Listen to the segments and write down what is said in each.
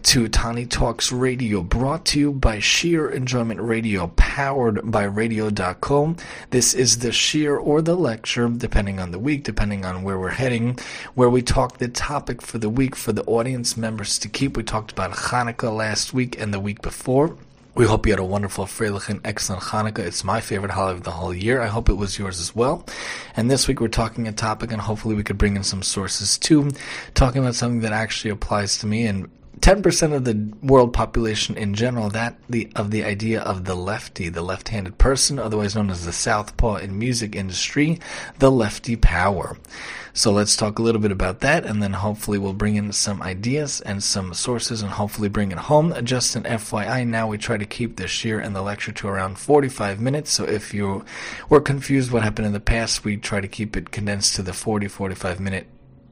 to Tani Talks Radio, brought to you by Sheer Enjoyment Radio, powered by Radio.com. This is the Sheer or the lecture, depending on the week, depending on where we're heading, where we talk the topic for the week for the audience members to keep. We talked about Hanukkah last week and the week before. We hope you had a wonderful, freilich, and excellent Hanukkah. It's my favorite holiday of the whole year. I hope it was yours as well. And this week we're talking a topic, and hopefully we could bring in some sources too, talking about something that actually applies to me. And 10% of the world population in general, of the idea of the lefty, the left-handed person, otherwise known as the southpaw in music industry, the lefty power. So let's talk a little bit about that, and then hopefully we'll bring in some ideas and some sources and hopefully bring it home. Just an FYI, now we try to keep the shear and the lecture to around 45 minutes. So if you were confused what happened in the past, we try to keep it condensed to the 45 minute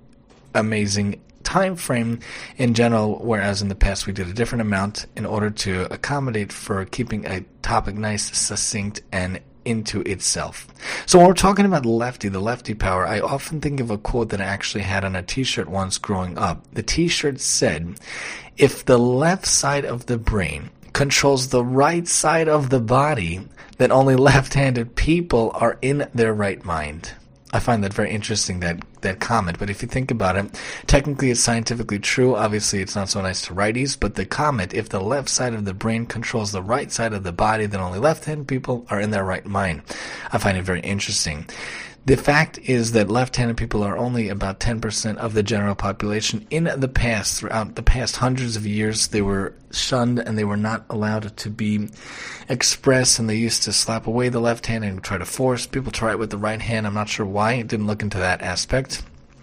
amazing time frame in general, whereas in the past we did a different amount in order to accommodate for keeping a topic nice, succinct, and into itself. So when we're talking about the lefty power, I often think of a quote that I actually had on a t-shirt once growing up. The t-shirt said, if the left side of the brain controls the right side of the body, then only left-handed people are in their right mind. I find that very interesting, that comment. But if you think about it, technically it's scientifically true. Obviously it's not so nice to righties, but the comment, if the left side of the brain controls the right side of the body, then only left-handed people are in their right mind. I find it very interesting. The fact is that left-handed people are only about 10% of the general population. In the past, throughout the past hundreds of years, they were shunned and they were not allowed to be expressed, and they used to slap away the left hand and try to force people to write with the right hand. I'm not sure why. I didn't look into that aspect.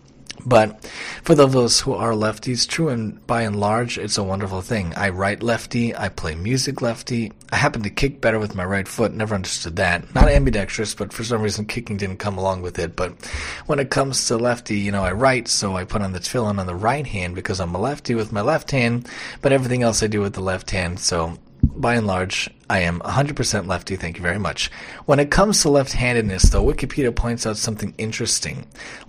But for those who are lefties, true and by and large, it's a wonderful thing. I write lefty, I play music lefty, I happen to kick better with my right foot, never understood that. Not ambidextrous, but for some reason kicking didn't come along with it. But when it comes to lefty, I write, so I put on the tefillin on the right hand because I'm a lefty with my left hand, but everything else I do with the left hand, so by and large, I am 100% lefty, thank you very much. When it comes to left-handedness, though, Wikipedia points out something interesting.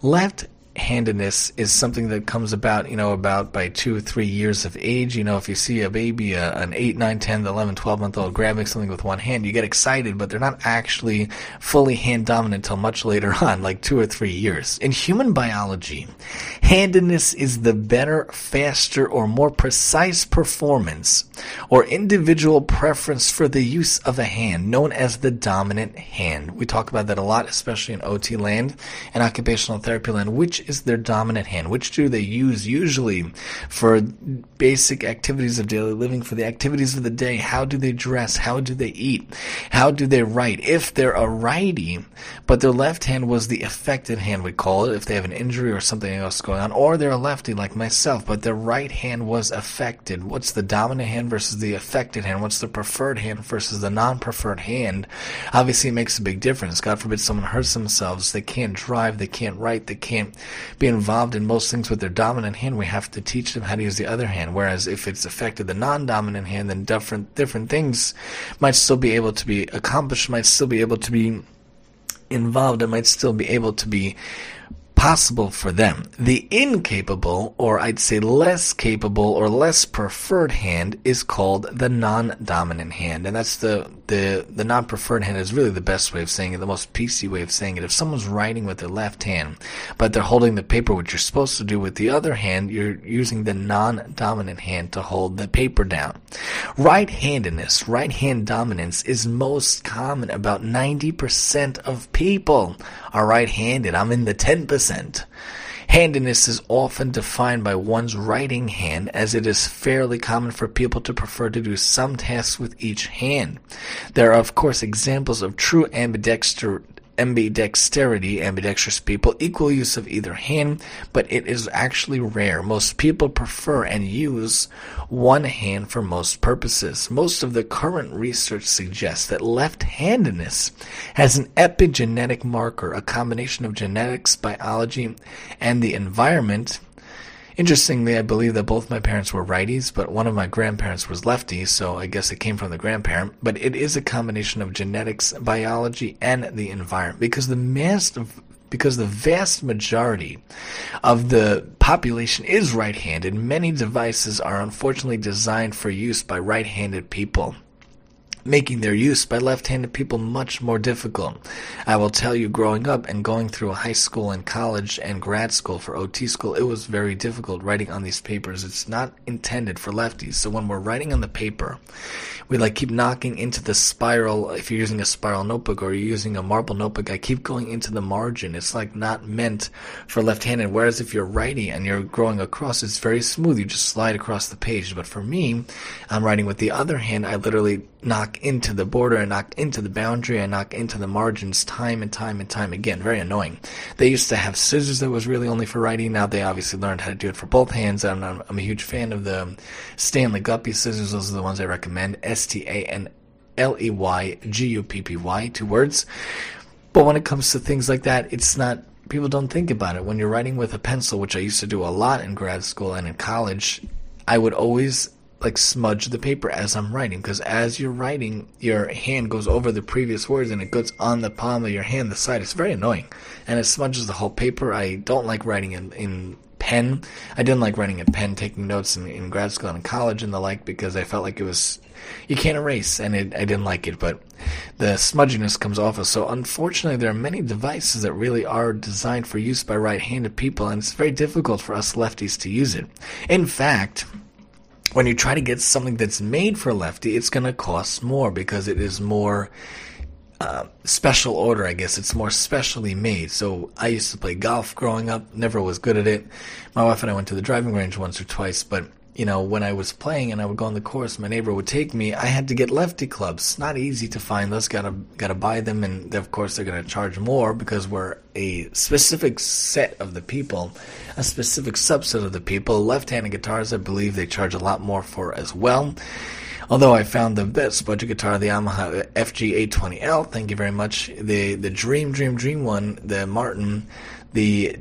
Left-handedness is something that comes about, about by 2-3 years of age. If you see a baby, an 8, 9, 10, 11, 12-month-old grabbing something with one hand, you get excited, but they're not actually fully hand dominant until much later on, like 2 or 3 years. In human biology, handedness is the better, faster, or more precise performance or individual preference for the use of a hand, known as the dominant hand. We talk about that a lot, especially in OT land and occupational therapy land. Which is their dominant hand? Which do they use usually for basic activities of daily living, for the activities of the day? How do they dress? How do they eat? How do they write? If they're a righty, but their left hand was the affected hand, we call it, if they have an injury or something else going on, or they're a lefty like myself, but their right hand was affected. What's the dominant hand versus the affected hand? What's the preferred hand versus the non-preferred hand? Obviously it makes a big difference. God forbid someone hurts themselves. They can't drive, they can't write, they can't be involved in most things with their dominant hand. We have to teach them how to use the other hand. Whereas if it's affected the non-dominant hand, then different things might still be able to be accomplished, might still be able to be involved, and might still be able to be possible for them. The incapable, or I'd say less capable or less preferred hand, is called the non-dominant hand. And that's the non-preferred hand is really the best way of saying it, the most PC way of saying it. If someone's writing with their left hand, but they're holding the paper, what you're supposed to do with the other hand, you're using the non-dominant hand to hold the paper down. Right-handedness, right-hand dominance is most common. About 90% of people are right-handed. I'm in the 10%. Handedness is often defined by one's writing hand, as it is fairly common for people to prefer to do some tasks with each hand. There are, of course, examples of true ambidextrous people, equal use of either hand, but it is actually rare. Most people prefer and use one hand for most purposes. Most of the current research suggests that left-handedness has an epigenetic marker, a combination of genetics, biology, and the environment. Interestingly, I believe that both my parents were righties, but one of my grandparents was lefty, so I guess it came from the grandparent. But it is a combination of genetics, biology, and the environment, because the because the vast majority of the population is right-handed. Many devices are unfortunately designed for use by right-handed people, making their use by left-handed people much more difficult. I will tell you, growing up and going through high school and college and grad school for OT school, it was very difficult writing on these papers. It's not intended for lefties. So when we're writing on the paper, we keep knocking into the spiral. If you're using a spiral notebook or you're using a marble notebook, I keep going into the margin. It's not meant for left-handed. Whereas if you're righty and you're going across, it's very smooth. You just slide across the page. But for me, I'm writing with the other hand. I literally knock into the border, I knock into the boundary, I knock into the margins time and time and time again. Very annoying. They used to have scissors that was really only for writing. Now they obviously learned how to do it for both hands. I'm a huge fan of the Stanley Guppy scissors. Those are the ones I recommend. STANLEYGUPPY, 2 words. But when it comes to things like that, it's not, people don't think about it. When you're writing with a pencil, which I used to do a lot in grad school and in college, I would always smudge the paper as I'm writing, because as you're writing, your hand goes over the previous words and it goes on the palm of your hand, the side. It's very annoying, and it smudges the whole paper. I don't like writing in pen. I didn't like writing in pen, taking notes in grad school and college and the like, because I felt like it was, you can't erase, and I didn't like it, but the smudginess comes off us. So unfortunately, there are many devices that really are designed for use by right-handed people, and it's very difficult for us lefties to use it. In fact, when you try to get something that's made for lefty, it's going to cost more because it is more special order, I guess. It's more specially made. So I used to play golf growing up, never was good at it. My wife and I went to the driving range once or twice, but when I was playing and I would go on the course, my neighbor would take me. I had to get lefty clubs. Not easy to find those. Gotta buy them, and of course they're gonna charge more because we're a specific set of the people, a specific subset of the people. Left-handed guitars, I believe they charge a lot more for as well. Although I found the best budget guitar, the Yamaha FG820L. Thank you very much. The dream one, the Martin, the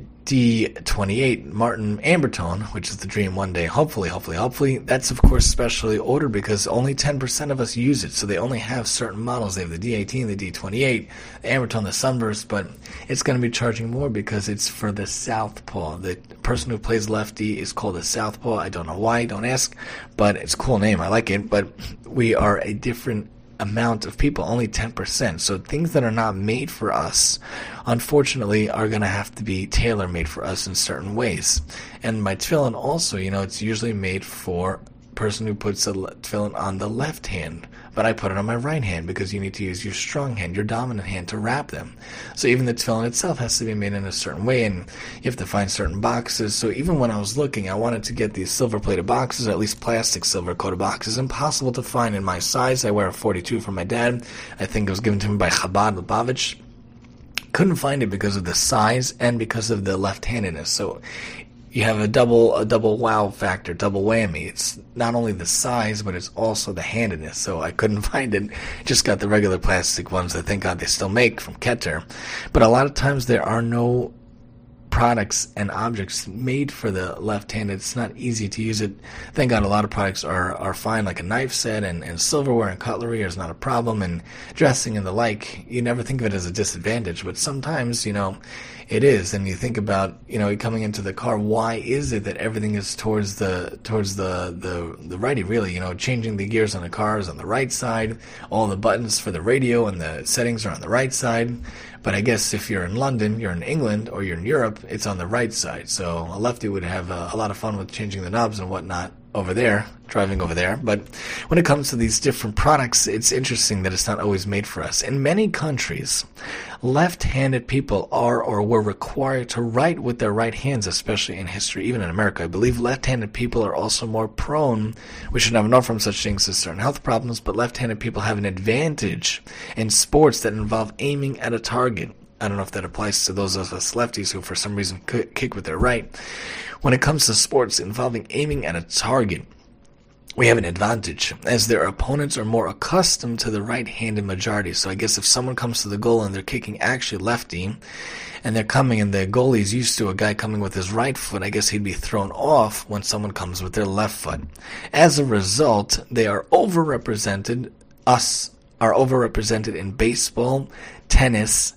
D28 Martin Ambertone, which is the dream one day, hopefully. That's of course specially ordered because only 10% of us use it, so they only have certain models. They have the D18, the D28, the Ambertone, the Sunburst, but it's going to be charging more because it's for the southpaw. The person who plays lefty is called a southpaw. I don't know why, don't ask, but it's a cool name, I like it, but we are a different amount of people, only 10%. So things that are not made for us, unfortunately, are going to have to be tailor-made for us in certain ways. And my tefillin also, it's usually made for a person who puts a tefillin on the left hand, but I put it on my right hand because you need to use your strong hand, your dominant hand, to wrap them. So even the tefillin itself has to be made in a certain way, and you have to find certain boxes. So even when I was looking, I wanted to get these silver-plated boxes, or at least plastic silver-coated boxes. Impossible to find in my size. I wear a 42 from my dad. I think it was given to me by Chabad Lubavitch. Couldn't find it because of the size and because of the left-handedness. So you have a double wow factor, double whammy. It's not only the size, but it's also the handedness. So I couldn't find it. Just got the regular plastic ones that thank God they still make from Keter. But a lot of times there are no products and objects made for the left-handed. It's not easy to use it. Thank God a lot of products are fine, like a knife set and silverware and cutlery is not a problem, and dressing and the like. You never think of it as a disadvantage, but sometimes, it is. And you think about, coming into the car, why is it that everything is towards the righty, really? Changing the gears on the car is on the right side. All the buttons for the radio and the settings are on the right side. But I guess if you're in London, you're in England, or you're in Europe, it's on the right side. So a lefty would have a lot of fun with changing the knobs and whatnot over there, driving over there. But when it comes to these different products, it's interesting that it's not always made for us. In many countries, left-handed people are or were required to write with their right hands, especially in history. Even in America, I believe left-handed people are also more prone. We should never know from such things as certain health problems, but left-handed people have an advantage in sports that involve aiming at a target. I don't know if that applies to those of us lefties who for some reason kick with their right. When it comes to sports involving aiming at a target, we have an advantage, as their opponents are more accustomed to the right-handed majority. So I guess if someone comes to the goal and they're kicking actually lefty, and they're coming and the goalie's used to a guy coming with his right foot, I guess he'd be thrown off when someone comes with their left foot. As a result, they are overrepresented in baseball, tennis,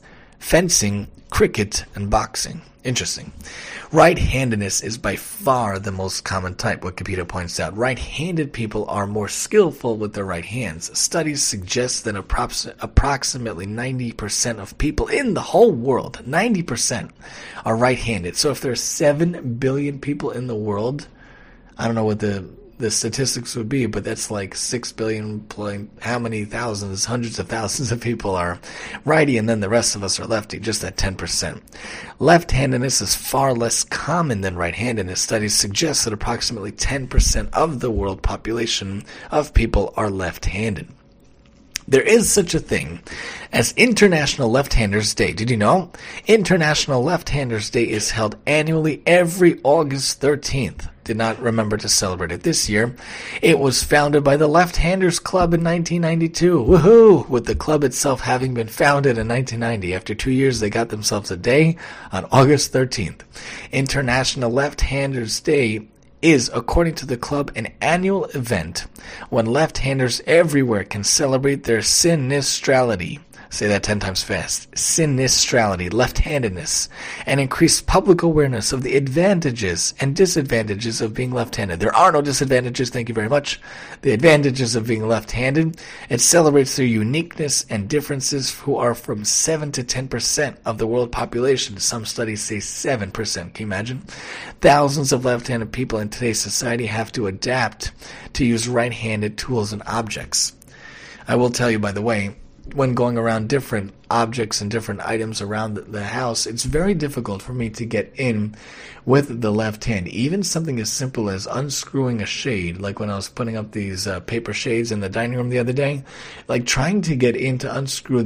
fencing, cricket, and boxing. Interesting. Right-handedness is by far the most common type, Wikipedia points out. Right-handed people are more skillful with their right hands. Studies suggest that approximately 90% of people in the whole world, 90%, are right-handed. So if there are 7 billion people in the world, I don't know what the statistics would be, but that's like 6 billion, how many thousands, hundreds of thousands of people are righty, and then the rest of us are lefty, just at 10%. Left-handedness is far less common than right-handedness. Studies suggest that approximately 10% of the world population of people are left-handed. There is such a thing as International Left-Handers Day. Did you know? International Left-Handers Day is held annually every August 13th. Did not remember to celebrate it this year. It was founded by the Left-Handers Club in 1992. Woohoo! With the club itself having been founded in 1990. After 2 years, they got themselves a day on August 13th. International Left-Handers Day is, according to the club, an annual event when left-handers everywhere can celebrate their sinistrality. Say that 10 times fast. Sinistrality, left-handedness, and increase public awareness of the advantages and disadvantages of being left-handed. There are no disadvantages, thank you very much. The advantages of being left-handed. It celebrates their uniqueness and differences, who are from 7 to 10% of the world population. Some studies say 7%. Can you imagine? Thousands of left-handed people in today's society have to adapt to use right-handed tools and objects. I will tell you, by the way, when going around different objects and different items around the house, it's very difficult for me to get in with the left hand. Even something as simple as unscrewing a shade, like when I was putting up these paper shades in the dining room the other day, like trying to get in to unscrew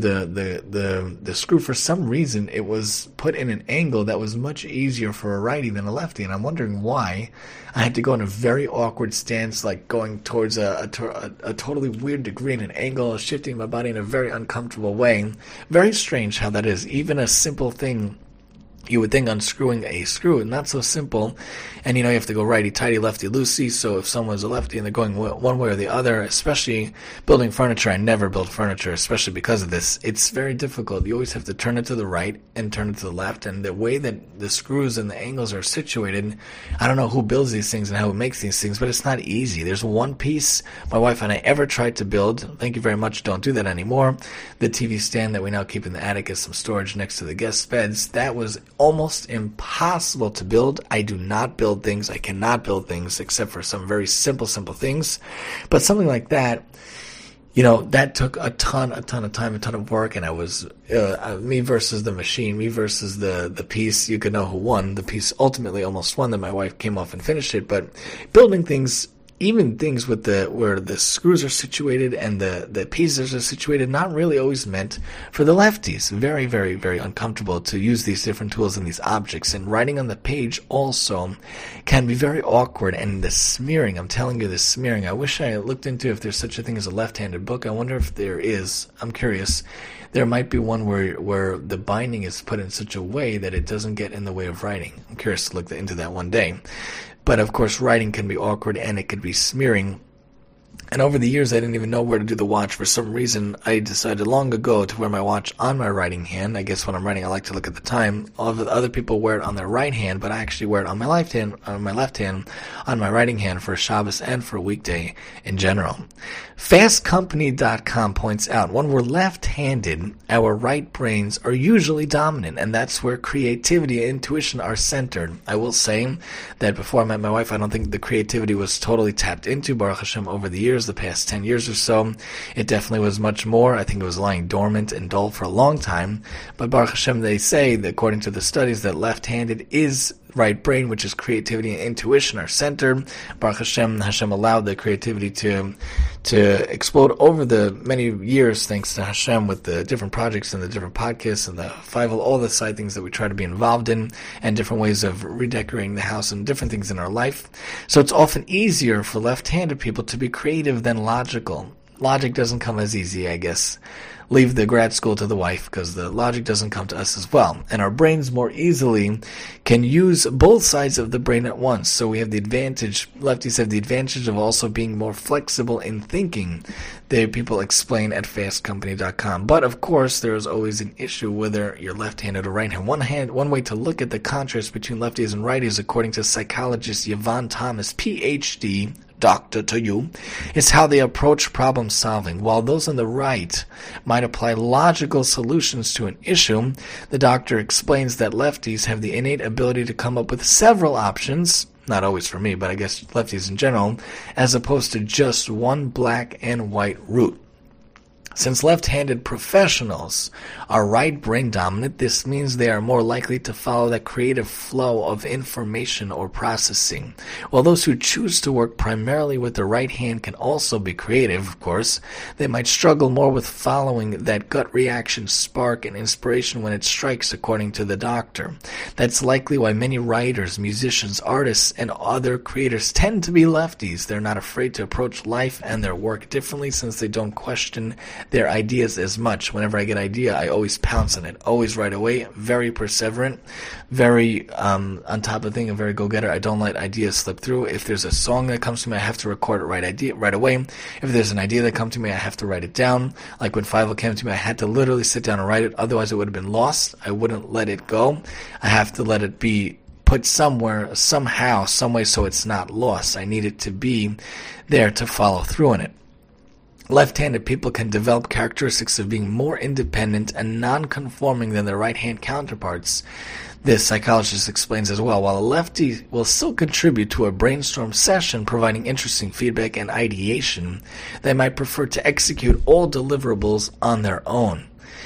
the screw, for some reason it was put in an angle that was much easier for a righty than a lefty, and I'm wondering why. I had to go in a very awkward stance, like going towards a totally weird degree in an angle, shifting my body in a very uncomfortable way. Very strange how that is. Even a simple thing, you would think unscrewing a screw, not so simple. And you have to go righty-tighty, lefty-loosey, so if someone's a lefty and they're going one way or the other, especially building furniture, I never build furniture, especially because of this. It's very difficult. You always have to turn it to the right and turn it to the left, and the way that the screws and the angles are situated, I don't know who builds these things and how it makes these things, but it's not easy. There's one piece my wife and I ever tried to build. Thank you very much, don't do that anymore. The TV stand that we now keep in the attic as some storage next to the guest beds, that was almost impossible to build. I do not build things. I cannot build things except for some very simple things. But something like that, that took a ton of time, a ton of work, and I was me versus the machine, me versus the piece. You could know who won. The piece ultimately almost won. Then my wife came off and finished it. But building things, even things with where the screws are situated and the pieces are situated, not really always meant for the lefties. Very, very, very uncomfortable to use these different tools and these objects. And writing on the page also can be very awkward. And the smearing, I'm telling you, the smearing. I wish I looked into if there's such a thing as a left-handed book. I wonder if there is. I'm curious. There might be one where the binding is put in such a way that it doesn't get in the way of writing. I'm curious to look into that one day. But of course, writing can be awkward and it could be smearing. And over the years, I didn't even know where to do the watch. For some reason, I decided long ago to wear my watch on my writing hand. I guess when I'm writing, I like to look at the time. All of the other people wear it on their right hand, but I actually wear it on my left hand, on my writing hand for Shabbos and for a weekday in general. FastCompany.com points out, when we're left-handed, our right brains are usually dominant, and that's where creativity and intuition are centered. I will say that before I met my wife, I don't think the creativity was totally tapped into, Baruch Hashem, over the years, the past 10 years or so. It definitely was much more. I think it was lying dormant and dull for a long time. But Baruch Hashem, they say, that according to the studies, that left-handed is right brain, which is creativity and intuition, are centered. Baruch Hashem, Hashem allowed the creativity to explode over the many years, thanks to Hashem, with the different projects and the different podcasts and the Fievel, all the side things that we try to be involved in, and different ways of redecorating the house and different things in our life. So it's often easier for left-handed people to be creative than logical. logic doesn't come as easy, I guess. Leave the grad school to the wife, because the logic doesn't come to us as well. And our brains more easily can use both sides of the brain at once. So we have the advantage, lefties have the advantage of also being more flexible in thinking. People explain at fastcompany.com. But of course, there is always an issue whether you're left-handed or right-handed. One way to look at the contrast between lefties and righties, according to psychologist Yvonne Thomas, PhD, doctor to you, is how they approach problem solving. While those on the right might apply logical solutions to an issue, the doctor explains that lefties have the innate ability to come up with several options, not always for me, but I guess lefties in general, as opposed to just one black and white route. Since left-handed professionals are right brain dominant, this means they are more likely to follow that creative flow of information or processing. While those who choose to work primarily with the right hand can also be creative, of course, they might struggle more with following that gut reaction spark and inspiration when it strikes, according to the doctor. That's likely why many writers, musicians, artists, and other creators tend to be lefties. They're not afraid to approach life and their work differently, since they don't question their ideas as much. Whenever I get an idea, I always pounce on it, always right away, very perseverant, very on top of things, a very go-getter. I don't let ideas slip through. If there's a song that comes to me, I have to record it right away. If there's an idea that comes to me, I have to write it down. Like when Five came to me, I had to literally sit down and write it, otherwise it would have been lost. I wouldn't let it go. I have to let it be put somewhere, somehow, some way, so it's not lost. I need it to be there to follow through on it. Left-handed people can develop characteristics of being more independent and non-conforming than their right-hand counterparts. This psychologist explains as well. While a lefty will still contribute to a brainstorm session, providing interesting feedback and ideation, they might prefer to execute all deliverables on their own.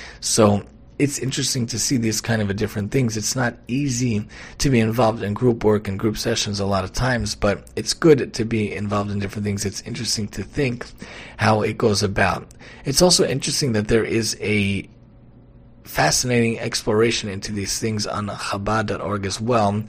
So it's interesting to see these kind of different things. It's not easy to be involved in group work and group sessions a lot of times, but it's good to be involved in different things. It's interesting to think how it goes about. It's also interesting that there is a fascinating exploration into these things on Chabad.org as well.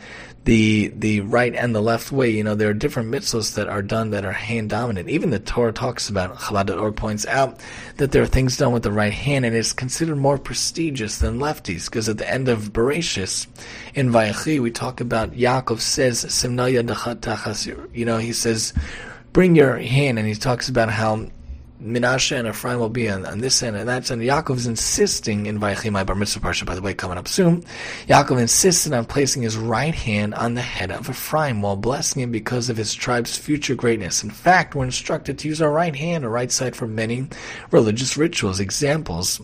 The right and the left way, there are different mitzvahs that are done that are hand dominant. Even the Torah talks about, Chabad.org points out that there are things done with the right hand, and it's considered more prestigious than lefties, because at the end of Bereshis, in Vayechi, we talk about Yaakov says, Simna yadach tachas, he says, bring your hand, and he talks about how Menashe and Ephraim will be on this end and that end. Yaakov's insisting in Vayechi, my bar mitzvah parsha, by the way, coming up soon. Yaakov insisted on placing his right hand on the head of Ephraim while blessing him because of his tribe's future greatness. In fact, we're instructed to use our right hand or right side for many religious rituals. Examples: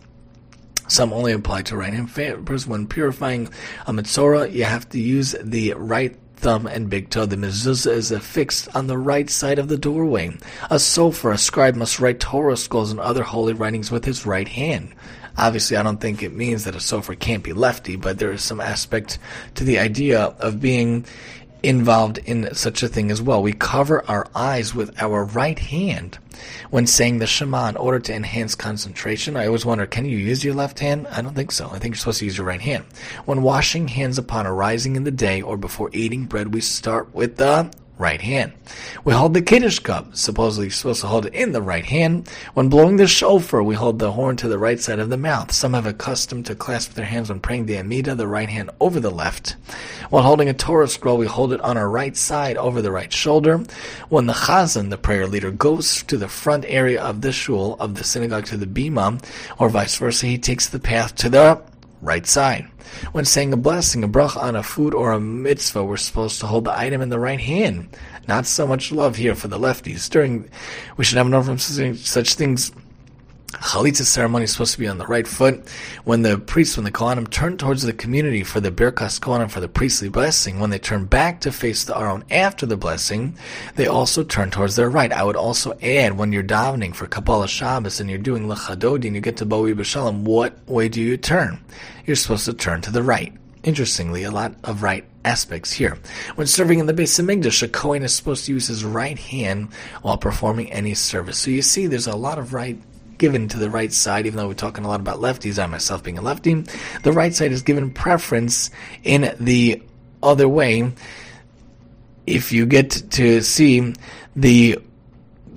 some only apply to right hand. When purifying a metzora, you have to use the right thumb and big toe. The mezuzah is affixed on the right side of the doorway. A sofer, a scribe must write Torah scrolls and other holy writings with his right hand. Obviously, I don't think it means that a sofer can't be lefty, but there is some aspect to the idea of being involved in such a thing as well. We cover our eyes with our right hand when saying the Shema in order to enhance concentration. I always wonder, can you use your left hand? I don't think so. I think you're supposed to use your right hand. When washing hands upon arising in the day or before eating bread, we start with the right hand. We hold the Kiddush cup. Supposedly you're supposed to hold it in the right hand. When blowing the shofar, we hold the horn to the right side of the mouth. Some have a custom to clasp their hands when praying the Amidah, the right hand over the left. While holding a Torah scroll, we hold it on our right side over the right shoulder. When the Chazan, the prayer leader, goes to the front area of the shul, of the synagogue, to the bima, or vice versa, he takes the path to the right side. When saying a blessing, a bracha on a food or a mitzvah, we're supposed to hold the item in the right hand. Not so much love here for the lefties. We should have known from such things. Chalitza ceremony is supposed to be on the right foot. When the Kohanim turn towards the community for the Birkas Kohanim, for the priestly blessing, when they turn back to face the Aron after the blessing, they also turn towards their right. I would also add, when you're davening for Kabbalah Shabbos and you're doing Lechadodi and you get to Bo'i B'Shalom, what way do you turn? You're supposed to turn to the right. Interestingly, a lot of right aspects here. When serving in the Beis Hamikdash, a Kohen is supposed to use his right hand while performing any service. So you see, there's a lot of right given to the right side, even though we're talking a lot about lefties, I myself being a lefty. The right side is given preference in the other way. If you get to see the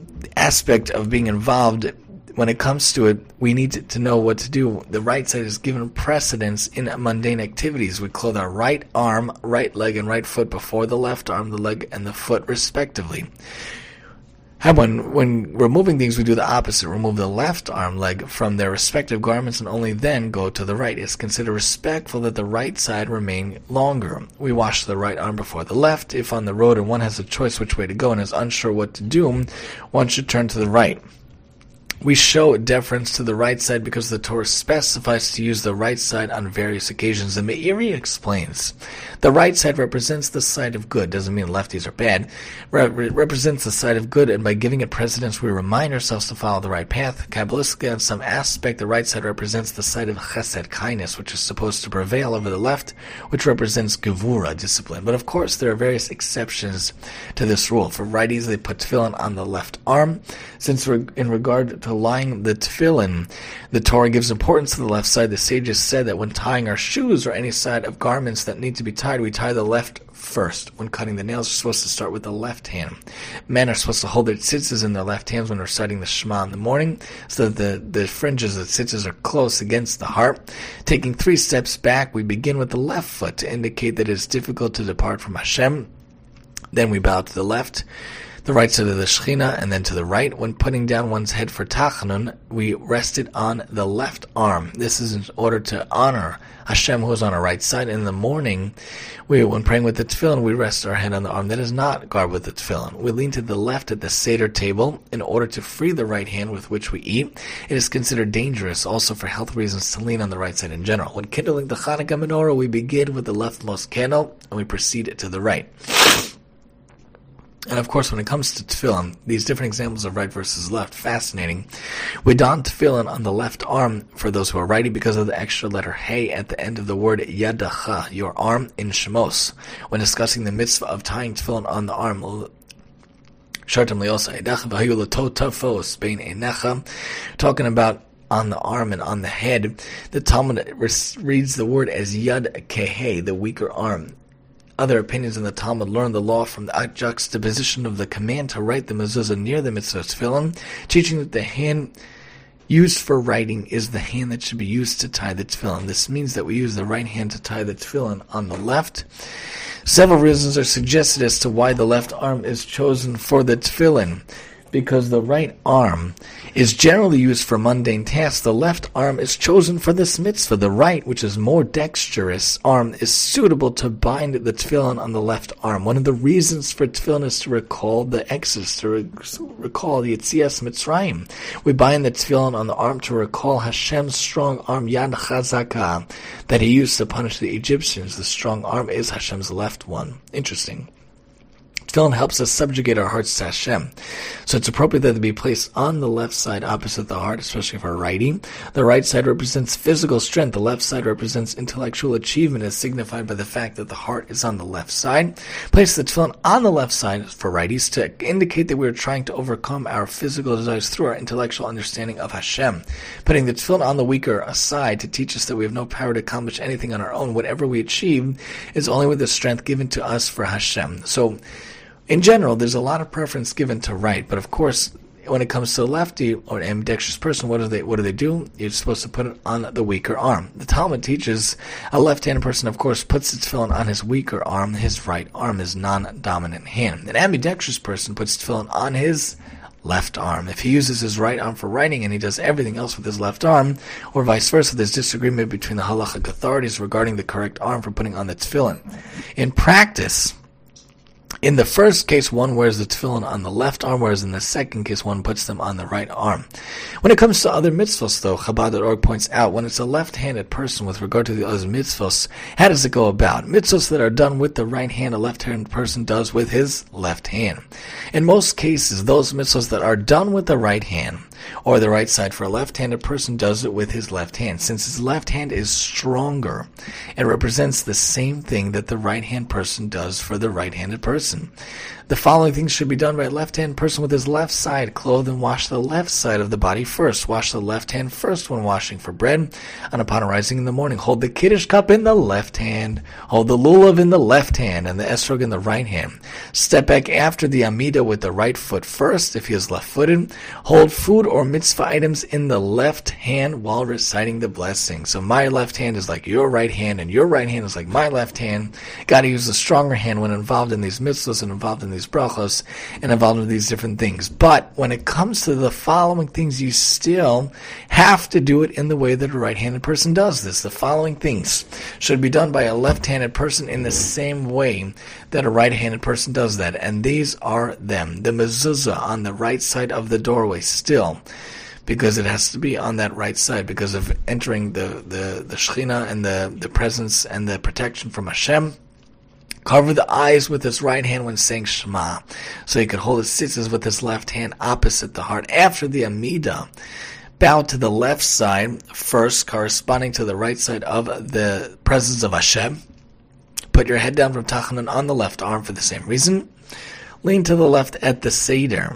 aspect of being involved. When it comes to it, we need to know what to do. The right side is given precedence in mundane activities. We clothe our right arm, right leg, and right foot before the left arm, the leg, and the foot, respectively. And when removing things, we do the opposite. Remove the left arm, leg from their respective garments and only then go to the right. It's considered respectful that the right side remain longer. We wash the right arm before the left. If on the road and one has a choice which way to go and is unsure what to do, one should turn to the right. We show deference to the right side because the Torah specifies to use the right side on various occasions. The Meiri explains, the right side represents the side of good. Doesn't mean lefties are bad. It represents the side of good, and by giving it precedence, we remind ourselves to follow the right path. Kabbalistically, on some aspect, the right side represents the side of chesed, kindness, which is supposed to prevail over the left, which represents gevura, discipline. But of course, there are various exceptions to this rule. For righties, they put tefillin on the left arm. Since in regard to lying the tefillin, the Torah gives importance to the left side. The sages said that when tying our shoes or any side of garments that need to be tied, we tie the left first. When cutting the nails, we're supposed to start with the left hand. Men are supposed to hold their tzitzis in their left hands when reciting the Shema in the morning, so that the fringes of the tzitzis are close against the heart. Taking 3 steps back, we begin with the left foot to indicate that it is difficult to depart from Hashem. Then we bow to the left, the right side of the Shekhinah, and then to the right. When putting down one's head for Tachanun, we rest it on the left arm. This is in order to honor Hashem, who is on our right side. In the morning, when praying with the tefillin, we rest our head on the arm that is not garbed with the tefillin. We lean to the left at the Seder table in order to free the right hand with which we eat. It is considered dangerous also for health reasons to lean on the right side in general. When kindling the Chanukah menorah, we begin with the leftmost candle and we proceed to the right. And of course, when it comes to tefillin, these different examples of right versus left, fascinating. We don tefillin on the left arm for those who are righty because of the extra letter hey at the end of the word yadacha, your arm, in Shemos. When discussing the mitzvah of tying tefillin on the arm, talking about on the arm and on the head, the Talmud reads the word as yad kehei, the weaker arm. Other opinions in the Talmud learn the law from the juxtaposition of the command to write the mezuzah near the mitzvah tefillin, teaching that the hand used for writing is the hand that should be used to tie the tefillin. This means that we use the right hand to tie the tefillin on the left. Several reasons are suggested as to why the left arm is chosen for the tefillin. Because the right arm is generally used for mundane tasks, the left arm is chosen for this mitzvah. The right, which is more dexterous arm, is suitable to bind the tefillin on the left arm. One of the reasons for tefillin is to recall the Exodus, to recall the Yetzias Mitzrayim. We bind the tefillin on the arm to recall Hashem's strong arm, Yad Chazaka, that he used to punish the Egyptians. The strong arm is Hashem's left one. Interesting. Tefillin helps us subjugate our hearts to Hashem. So it's appropriate that they be placed on the left side opposite the heart, especially if we're righty. The right side represents physical strength. The left side represents intellectual achievement, as signified by the fact that the heart is on the left side. Place the tefillin on the left side for righties to indicate that we are trying to overcome our physical desires through our intellectual understanding of Hashem. Putting the tefillin on the weaker side to teach us that we have no power to accomplish anything on our own. Whatever we achieve is only with the strength given to us for Hashem. So, in general, there's a lot of preference given to right, but of course, when it comes to a lefty or an ambidextrous person, what do they do? You're supposed to put it on the weaker arm. The Talmud teaches a left-handed person, of course, puts the tefillin on his weaker arm, his right arm, his non-dominant hand. An ambidextrous person puts tefillin on his left arm. If he uses his right arm for writing and he does everything else with his left arm, or vice versa, there's disagreement between the halachic authorities regarding the correct arm for putting on the tefillin. In practice, in the first case, one wears the tefillin on the left arm, whereas in the second case, one puts them on the right arm. When it comes to other mitzvahs, though, Chabad.org points out, when it's a left-handed person with regard to the other mitzvahs, how does it go about? Mitzvahs that are done with the right hand, a left-handed person does with his left hand. In most cases, those mitzvahs that are done with the right hand or the right side for a left-handed person does it with his left hand. Since his left hand is stronger, it represents the same thing that the right-hand person does for the right-handed person. The following things should be done by a left-hand person with his left side. Clothe and wash the left side of the body first. Wash the left hand first when washing for bread. And upon arising in the morning, hold the Kiddush cup in the left hand. Hold the lulav in the left hand and the esrog in the right hand. Step back after the Amida with the right foot first, if he is left-footed. Hold food or mitzvah items in the left hand while reciting the blessing. So my left hand is like your right hand, and your right hand is like my left hand. Got to use the stronger hand when involved in these mitzvahs and involved in these brachos and involved in these different things. But when it comes to the following things, you still have to do it in the way that a right-handed person does this. The following things should be done by a left-handed person in the same way that a right-handed person does that. And these are them. The mezuzah on the right side of the doorway still, because it has to be on that right side because of entering the Shekhinah and the presence and the protection from Hashem. Cover the eyes with his right hand when saying Shema, so he could hold his tzitzis with his left hand opposite the heart. After the Amida, bow to the left side first, corresponding to the right side of the presence of Hashem. Put your head down from Tachanan on the left arm for the same reason. Lean to the left at the Seder.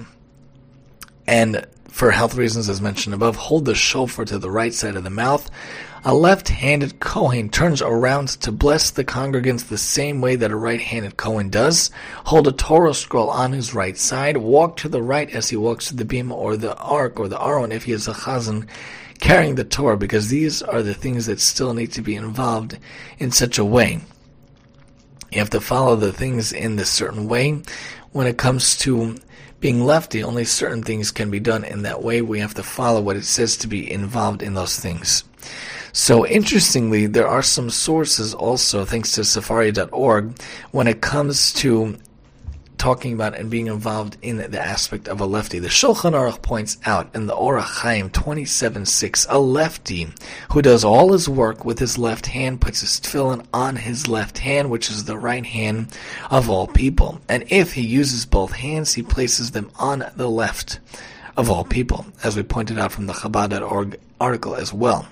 And for health reasons, as mentioned above, hold the shofar to the right side of the mouth. A left-handed Kohen turns around to bless the congregants the same way that a right-handed Kohen does. Hold a Torah scroll on his right side. Walk to the right as he walks to the bima or the ark or the aron if he is a chazan carrying the Torah, because these are the things that still need to be involved in such a way. You have to follow the things in this certain way. When it comes to being lefty, only certain things can be done in that way. We have to follow what it says to be involved in those things. So interestingly, there are some sources also, thanks to Safari.org, when it comes to talking about and being involved in the aspect of a lefty. The Shulchan Aruch points out in the Orach Chaim 27:6, a lefty who does all his work with his left hand puts his tefillin on his left hand, which is the right hand of all people. And if he uses both hands, he places them on the left of all people, as we pointed out from the Chabad.org article as well.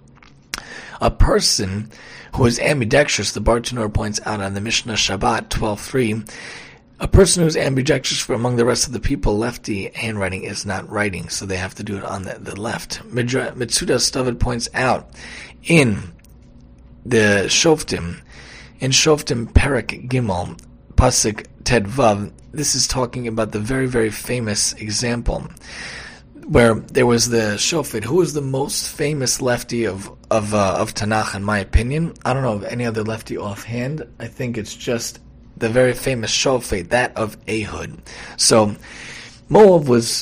A person who is ambidextrous, the Bartenura points out on the Mishnah Shabbat 12:3, a person who is ambidextrous for among the rest of the people, lefty handwriting is not writing, so they have to do it on the left. Mitzuda Stavid points out in the Shoftim, in Shoftim Perek Gimel, Pasuk Ted Vav, this is talking about the very, very famous example where there was the Shofet, who was the most famous lefty of Tanakh, in my opinion. I don't know of any other lefty offhand. I think it's just the very famous Shofet, that of Ehud. So Moab was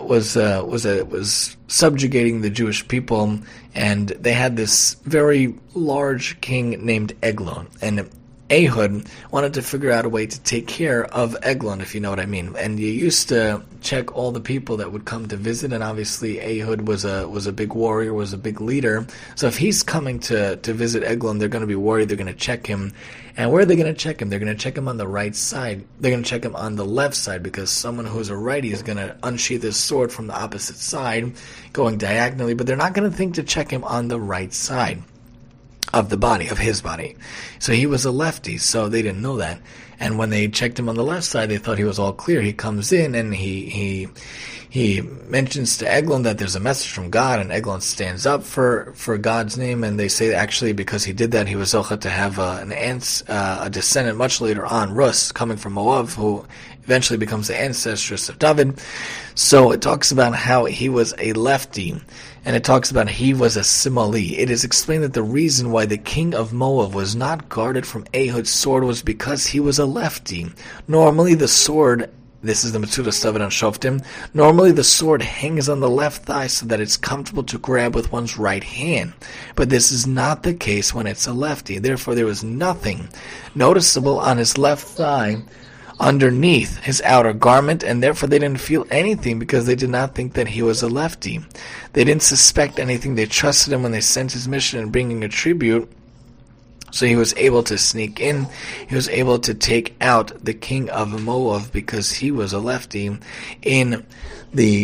subjugating the Jewish people, and they had this very large king named Eglon, and Ehud wanted to figure out a way to take care of Eglon, if you know what I mean. And you used to check all the people that would come to visit, and obviously Ehud was a big warrior, was a big leader. So if he's coming to visit Eglon, they're going to be worried, they're going to check him. And where are they going to check him? They're going to check him on the right side. They're going to check him on the left side, because someone who's a righty is going to unsheath his sword from the opposite side, going diagonally, but they're not going to think to check him on the right side of the body, of his body. So he was a lefty, so they didn't know that. And when they checked him on the left side, they thought he was all clear. He comes in and he mentions to Eglon that there's a message from God, and Eglon stands up for God's name, and they say actually because he did that, he was zocheh to have a descendant much later on, Rus, coming from Moab, who eventually becomes the ancestress of David. So it talks about how he was a lefty, and it talks about he was a Simali. It is explained that the reason why the king of Moab was not guarded from Ehud's sword was because he was a lefty. Normally the sword, this is the Metzudah Stavid on Shoftim, normally the sword hangs on the left thigh so that it's comfortable to grab with one's right hand. But this is not the case when it's a lefty. Therefore there was nothing noticeable on his left thigh underneath his outer garment, and therefore they didn't feel anything because they did not think that he was a lefty. They didn't suspect anything. They trusted him when they sent his mission in bringing a tribute. So he was able to sneak in. He was able to take out the king of Moab because he was a lefty in the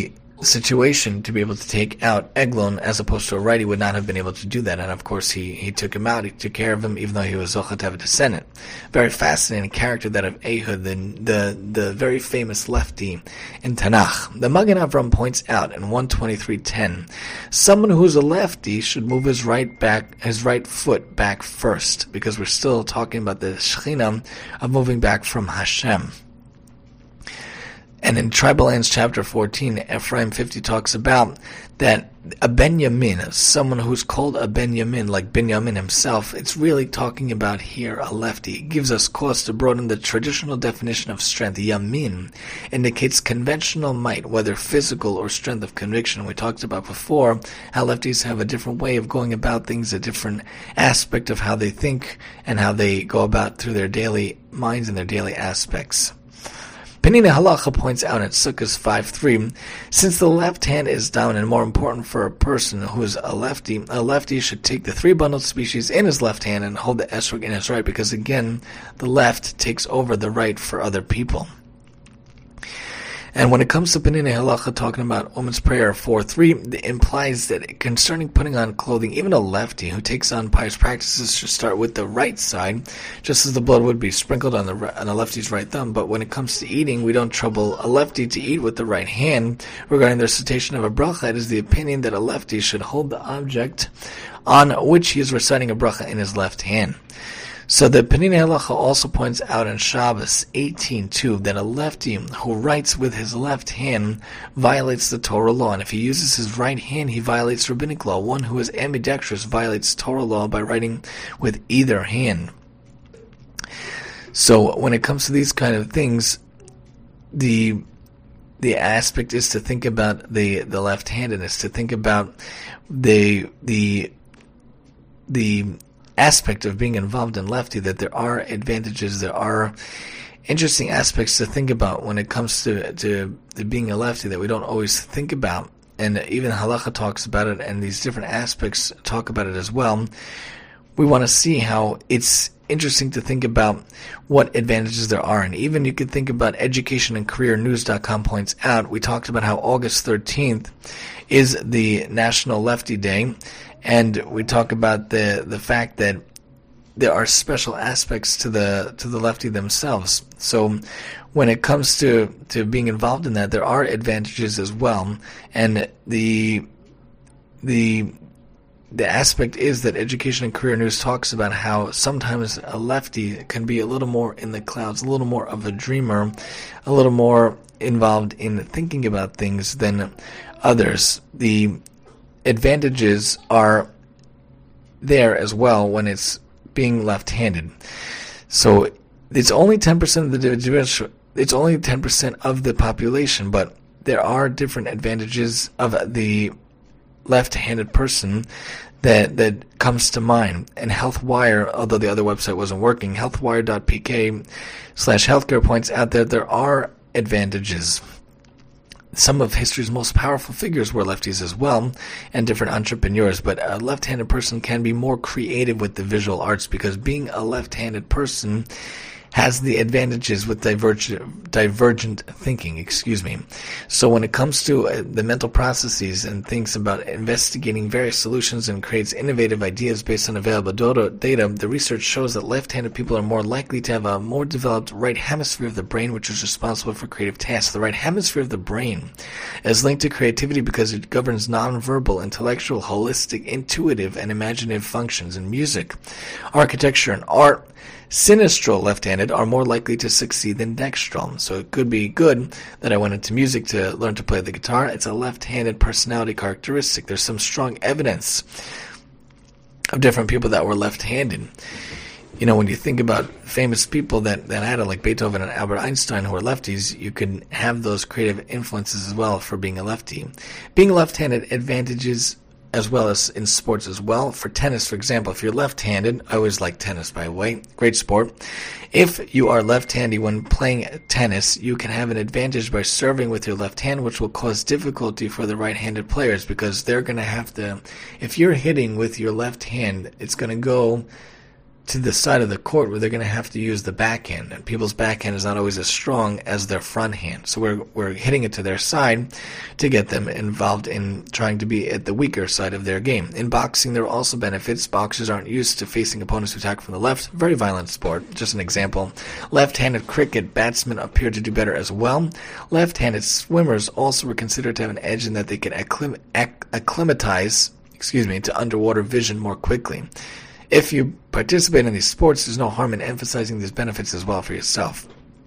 situation to be able to take out Eglon, as opposed to a righty would not have been able to do that. And of course he took him out, he took care of him, even though he was Zocha to have a descendant. Very fascinating character, that of Ehud, the very famous lefty in Tanakh. The Magen Avram points out in 123:10, someone who's a lefty should move his right foot back first, because we're still talking about the Shekhinah of moving back from Hashem. And in Tribal Lands chapter 14, Ephraim 50 talks about that a Benjamin, someone who's called a Benjamin, like Binyamin himself, it's really talking about here a lefty. It gives us cause to broaden the traditional definition of strength. Yamin indicates conventional might, whether physical or strength of conviction. We talked about before how lefties have a different way of going about things, a different aspect of how they think and how they go about through their daily minds and their daily aspects. Penina Halacha points out in Sukkos 5:3, since the left hand is down and more important for a person who is a lefty should take the 3 bundled species in his left hand and hold the esrog in his right, because again, the left takes over the right for other people. And when it comes to Penina Halacha talking about Woman's Prayer 4:3, it implies that concerning putting on clothing, even a lefty who takes on pious practices should start with the right side, just as the blood would be sprinkled on a lefty's right thumb. But when it comes to eating, we don't trouble a lefty to eat with the right hand. Regarding the recitation of a bracha, it is the opinion that a lefty should hold the object on which he is reciting a bracha in his left hand. So the Penina Halacha also points out in Shabbos 18:2 that a lefty who writes with his left hand violates the Torah law, and if he uses his right hand, he violates rabbinic law. One who is ambidextrous violates Torah law by writing with either hand. So when it comes to these kind of things, the aspect is to think about the left-handedness, to think about the aspect of being involved in lefty, that there are advantages, there are interesting aspects to think about when it comes to being a lefty that we don't always think about. And even Halacha talks about it, and these different aspects talk about it as well. We want to see how it's interesting to think about what advantages there are. And even you could think about Education and Career News.com points out, we talked about how August 13th is the National Lefty Day. And we talk about the fact that there are special aspects to the lefty themselves. So when it comes to being involved in that, there are advantages as well. And the aspect is that Education and Career News talks about how sometimes a lefty can be a little more in the clouds, a little more of a dreamer, a little more involved in thinking about things than others. The advantages are there as well when it's being left-handed. So it's only 10% of it's only 10% of the population, but there are different advantages of the left-handed person that comes to mind. And HealthWire, although the other website wasn't working, healthwire.pk/healthcare points out that there are advantages. Some of history's most powerful figures were lefties as well, and different entrepreneurs, but a left-handed person can be more creative with the visual arts, because being a left-handed person has the advantages with divergent thinking, So when it comes to the mental processes and things about investigating various solutions and creates innovative ideas based on available data, the research shows that left-handed people are more likely to have a more developed right hemisphere of the brain, which is responsible for creative tasks. The right hemisphere of the brain is linked to creativity because it governs nonverbal, intellectual, holistic, intuitive, and imaginative functions in music, architecture, and art. Sinistral left-handed are more likely to succeed than dextral. So it could be good that I went into music to learn to play the guitar. It's a left-handed personality characteristic. There's some strong evidence of different people that were left-handed. You know, when you think about famous people that had it, like Beethoven and Albert Einstein, who were lefties, you can have those creative influences as well for being a lefty. Being left-handed advantages as well as in sports as well. For tennis, for example, if you're left-handed, I always like tennis, by the way, great sport. If you are left-handed when playing tennis, you can have an advantage by serving with your left hand, which will cause difficulty for the right-handed players, because they're going to have to, if you're hitting with your left hand, it's going to go to the side of the court where they're going to have to use the backhand, and people's backhand is not always as strong as their front hand. So we're hitting it to their side to get them involved in trying to be at the weaker side of their game. In boxing, there are also benefits. Boxers aren't used to facing opponents who attack from the left. Very violent sport. Just an example. Left-handed cricket batsmen appear to do better as well. Left-handed swimmers also were considered to have an edge in that they can acclimatize to underwater vision more quickly. If you participate in these sports, there's no harm in emphasizing these benefits as well for yourself.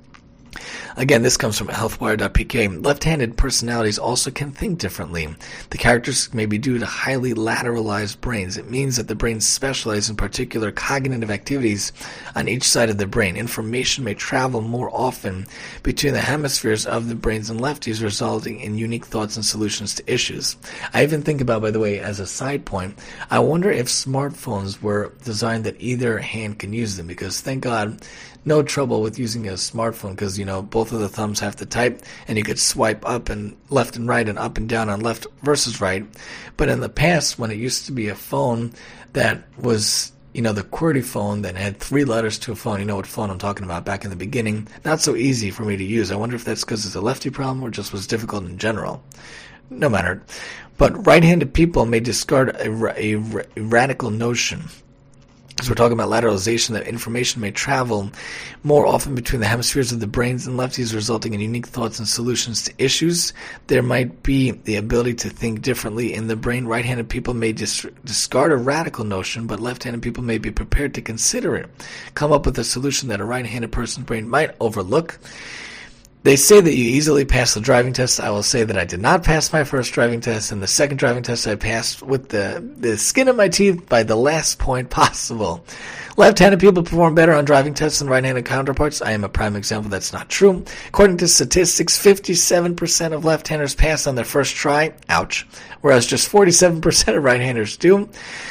Again, this comes from healthwire.pk. Left-handed personalities also can think differently. The characteristics may be due to highly lateralized brains. It means that the brain specializes in particular cognitive activities on each side of the brain. Information may travel more often between the hemispheres of the brains and lefties, resulting in unique thoughts and solutions to issues. I even think about, by the way, as a side point, I wonder if smartphones were designed that either hand can use them, because thank God, no trouble with using a smartphone because, both of the thumbs have to type and you could swipe up and left and right and up and down on left versus right. But in the past, when it used to be a phone that was, the QWERTY phone that had 3 letters to a phone, you know what phone I'm talking about back in the beginning, not so easy for me to use. I wonder if that's because it's a lefty problem or just was difficult in general. No matter. But right-handed people may discard a radical notion. Because we're talking about lateralization, that information may travel more often between the hemispheres of the brains and lefties, resulting in unique thoughts and solutions to issues. There might be the ability to think differently in the brain. Right-handed people may discard a radical notion, but left-handed people may be prepared to consider it, come up with a solution that a right-handed person's brain might overlook. They say that you easily pass the driving test. I will say that I did not pass my first driving test, and the second driving test I passed with the skin of my teeth by the last point possible. Left-handed people perform better on driving tests than right-handed counterparts. I am a prime example that's not true. According to statistics, 57% of left-handers pass on their first try. Ouch. Whereas just 47% of right-handers do.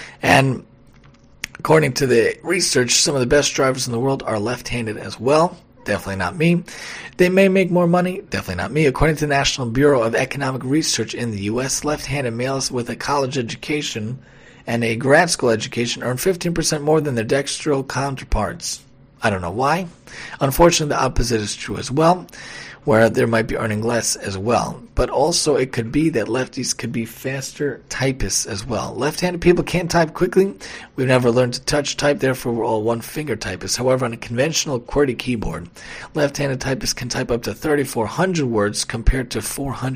And according to the research, some of the best drivers in the world are left-handed as well. Definitely not me. They may make more money. Definitely not me. According to the National Bureau of Economic Research in the U.S., left-handed males with a college education and a grad school education earn 15% more than their dextral counterparts. I don't know why. Unfortunately, the opposite is true as well, where they might be earning less as well. But also it could be that lefties could be faster typists as well. Left-handed people can't type quickly. We've never learned to touch type, therefore we're all one-finger typists. However, on a conventional QWERTY keyboard, left-handed typists can type up to 3,400 words compared to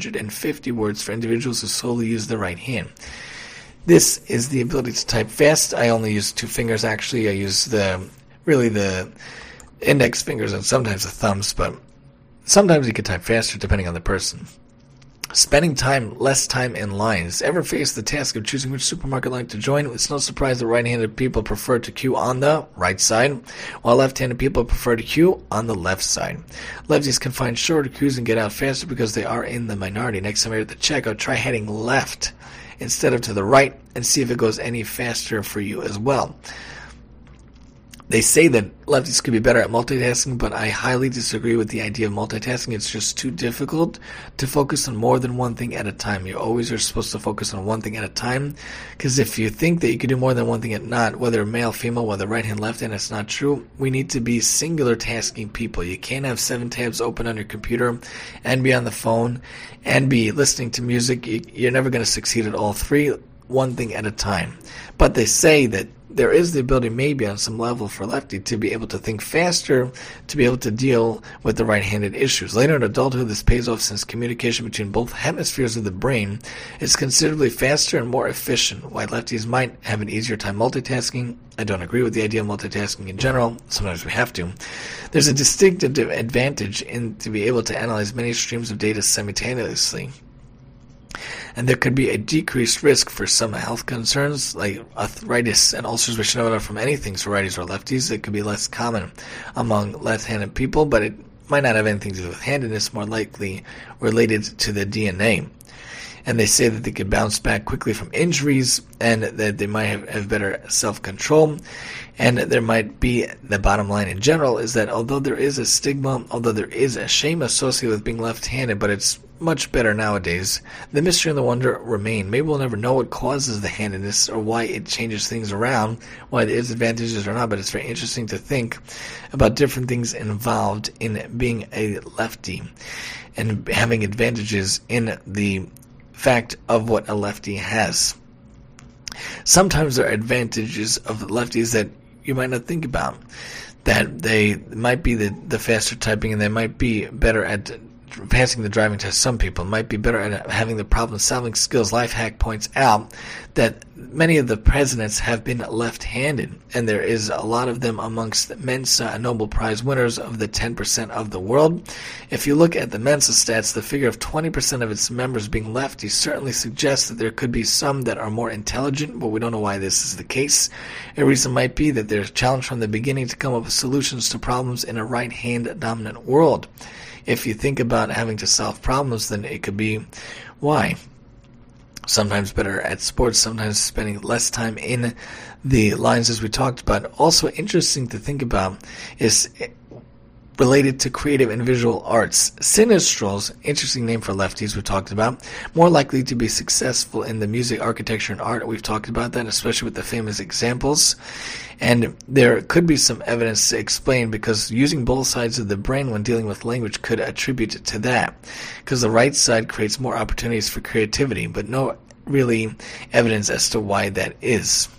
450 words for individuals who solely use the right hand. This is the ability to type fast. I only use 2 fingers actually. I use the index fingers and sometimes the thumbs, but sometimes you can type faster depending on the person. Spending less time in lines. Ever face the task of choosing which supermarket line to join? It's no surprise that right-handed people prefer to queue on the right side, while left-handed people prefer to queue on the left side. Lefties can find shorter queues and get out faster because they are in the minority. Next time you're at the checkout, try heading left instead of to the right and see if it goes any faster for you as well. They say that lefties could be better at multitasking, but I highly disagree with the idea of multitasking. It's just too difficult to focus on more than one thing at a time. You always are supposed to focus on one thing at a time, because if you think that you can do more than one thing at not, whether male, female, whether right hand, left hand, it's not true. We need to be singular tasking people. You can't have 7 tabs open on your computer and be on the phone and be listening to music. You're never going to succeed at all 3, one thing at a time. But they say that there is the ability maybe on some level for lefty to be able to think faster, to be able to deal with the right-handed issues. Later in adulthood, this pays off since communication between both hemispheres of the brain is considerably faster and more efficient. While lefties might have an easier time multitasking, I don't agree with the idea of multitasking in general. Sometimes we have to. There's a distinctive advantage in to be able to analyze many streams of data simultaneously. And there could be a decreased risk for some health concerns like arthritis and ulcers, which know from anything to righties or lefties. It could be less common among left-handed people, but it might not have anything to do with handedness, more likely related to the DNA. And they say that they could bounce back quickly from injuries and that they might have better self-control. And there might be, the bottom line in general is that although there is a stigma, although there is a shame associated with being left-handed, but it's much better nowadays. The mystery and the wonder remain. Maybe we'll never know what causes the handedness or why it changes things around, why there is advantages or not, but it's very interesting to think about different things involved in being a lefty and having advantages in the fact of what a lefty has. Sometimes there are advantages of the lefties that you might not think about, that they might be the faster typing and they might be better at passing the driving test. Some people might be better at having the problem-solving skills. Lifehack points out that many of the presidents have been left-handed, and there is a lot of them amongst Mensa and Nobel Prize winners of the 10% of the world. If you look at the Mensa stats, the figure of 20% of its members being lefty certainly suggests that there could be some that are more intelligent, but we don't know why this is the case. A reason might be that they're challenged from the beginning to come up with solutions to problems in a right-hand dominant world. If you think about having to solve problems, then it could be why. Sometimes better at sports, sometimes spending less time in the lines as we talked about. Also interesting to think about is related to creative and visual arts. Sinistrals, interesting name for lefties we talked about, more likely to be successful in the music, architecture, and art. We've talked about that, especially with the famous examples. And there could be some evidence to explain, because using both sides of the brain when dealing with language could attribute to that, because the right side creates more opportunities for creativity, but no really evidence as to why that is.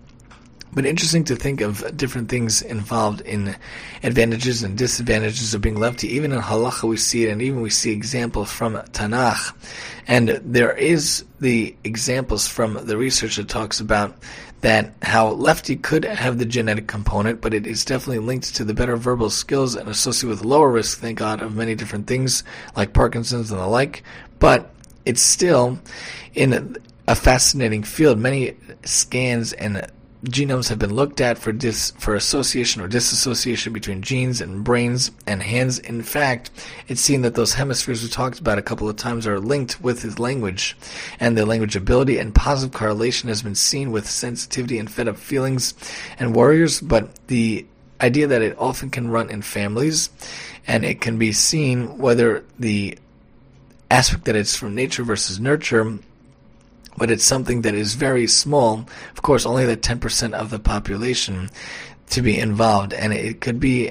But interesting to think of different things involved in advantages and disadvantages of being lefty. Even in halacha we see it, and even we see examples from Tanakh. And there is the examples from the research that talks about that how lefty could have the genetic component, but it is definitely linked to the better verbal skills and associated with lower risk, thank God, of many different things like Parkinson's and the like. But it's still in a fascinating field. Many scans and genomes have been looked at for association or disassociation between genes and brains and hands. In fact, it's seen that those hemispheres we talked about a couple of times are linked with his language and the language ability, and positive correlation has been seen with sensitivity and fed-up feelings and warriors. But the idea that it often can run in families, and it can be seen whether the aspect that it's from nature versus nurture, but it's something that is very small. Of course, only the 10% of the population to be involved, and it could be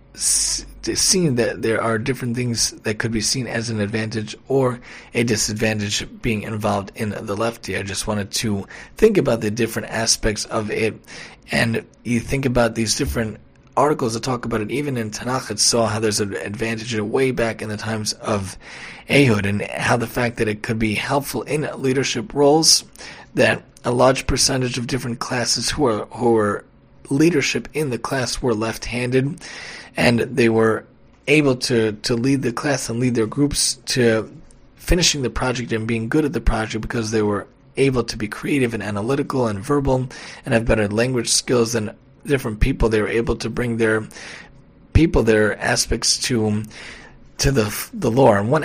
seen that there are different things that could be seen as an advantage or a disadvantage being involved in the lefty. I just wanted to think about the different aspects of it, and you think about these different articles that talk about it. Even in Tanakh, it saw how there's an advantage way back in the times of Ehud, and how the fact that it could be helpful in leadership roles, that a large percentage of different classes who were leadership in the class were left-handed, and they were able to lead the class and lead their groups to finishing the project and being good at the project, because they were able to be creative and analytical and verbal and have better language skills than different people. They were able to bring their aspects to the lore. And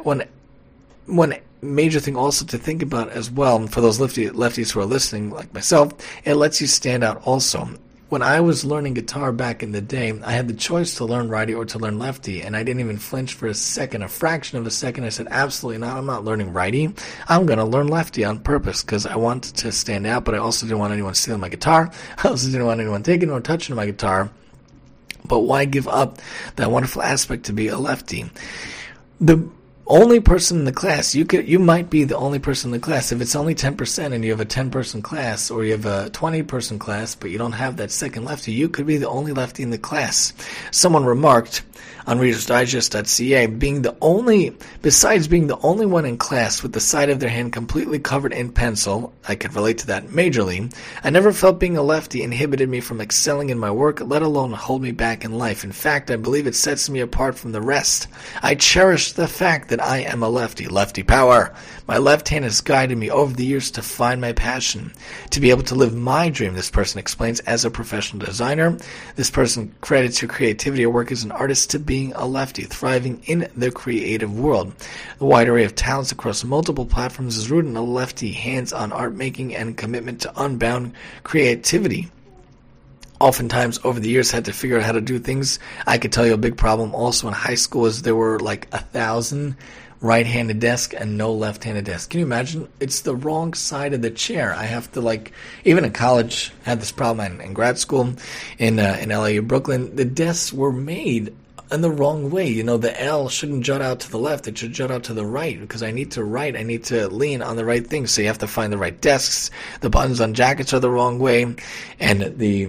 one major thing also to think about as well for those lefties who are listening, like myself, it lets you stand out also. When I was learning guitar back in the day, I had the choice to learn righty or to learn lefty, and I didn't even flinch for a second, a fraction of a second. I said, absolutely not, I'm not learning righty. I'm going to learn lefty on purpose, because I wanted to stand out, but I also didn't want anyone stealing my guitar. I also didn't want anyone taking or touching my guitar. But why give up that wonderful aspect to be a lefty? The only person in the class, you might be the only person in the class. If it's only 10% and you have a 10-person class, or you have a 20-person class, but you don't have that second lefty, you could be the only lefty in the class. Someone remarked on ReadersDigest.ca, besides being the only one in class with the side of their hand completely covered in pencil, I could relate to that majorly, I never felt being a lefty inhibited me from excelling in my work, let alone hold me back in life. In fact, I believe it sets me apart from the rest. I cherish the fact that I am a lefty. Lefty power. My left hand has guided me over the years to find my passion, to be able to live my dream, this person explains, as a professional designer. This person credits her creativity or work as an artist to being a lefty, thriving in the creative world. The wide array of talents across multiple platforms is rooted in a lefty hands-on art making and commitment to unbound creativity. Oftentimes over the years had to figure out how to do things. I could tell you a big problem also in high school is there were like 1,000 right-handed desk and no left-handed desk. Can you imagine? It's the wrong side of the chair. I have to, even in college, I had this problem in grad school in LA, Brooklyn. The desks were made in the wrong way. The L shouldn't jut out to the left. It should jut out to the right, because I need to write. I need to lean on the right thing. So you have to find the right desks. The buttons on jackets are the wrong way. And the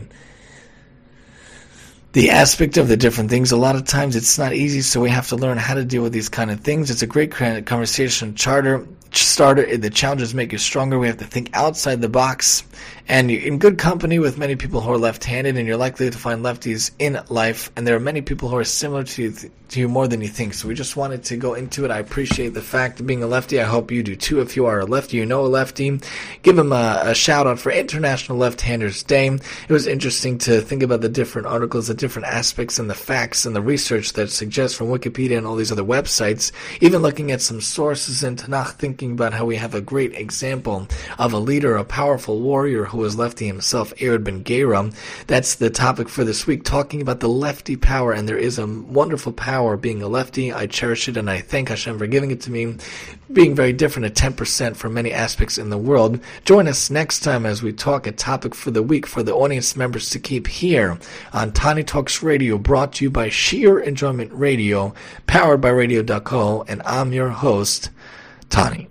aspect of the different things, a lot of times it's not easy, so we have to learn how to deal with these kind of things. It's a great conversation starter. The challenges make you stronger. We have to think outside the box, and you're in good company with many people who are left-handed, and you're likely to find lefties in life, and there are many people who are similar to you more than you think. So we just wanted to go into it. I appreciate the fact of being a lefty. I hope you do too. If you are a lefty, you know a lefty, give him a shout out for International Left-Handers Day. It was interesting to think about the different articles, the different aspects and the facts and the research that suggests from Wikipedia and all these other websites, even looking at some sources in Tanakh, thinking about how we have a great example of a leader, a powerful warrior who was lefty himself, Ehud Ben Gera. That's the topic for this week, talking about the lefty power, and there is a wonderful power being a lefty. I cherish it, and I thank Hashem for giving it to me, being very different at 10% from many aspects in the world. Join us next time as we talk a topic for the week for the audience members to keep here on Tani Talks Radio, brought to you by Sheer Enjoyment Radio, powered by Radio.co, and I'm your host, Tani.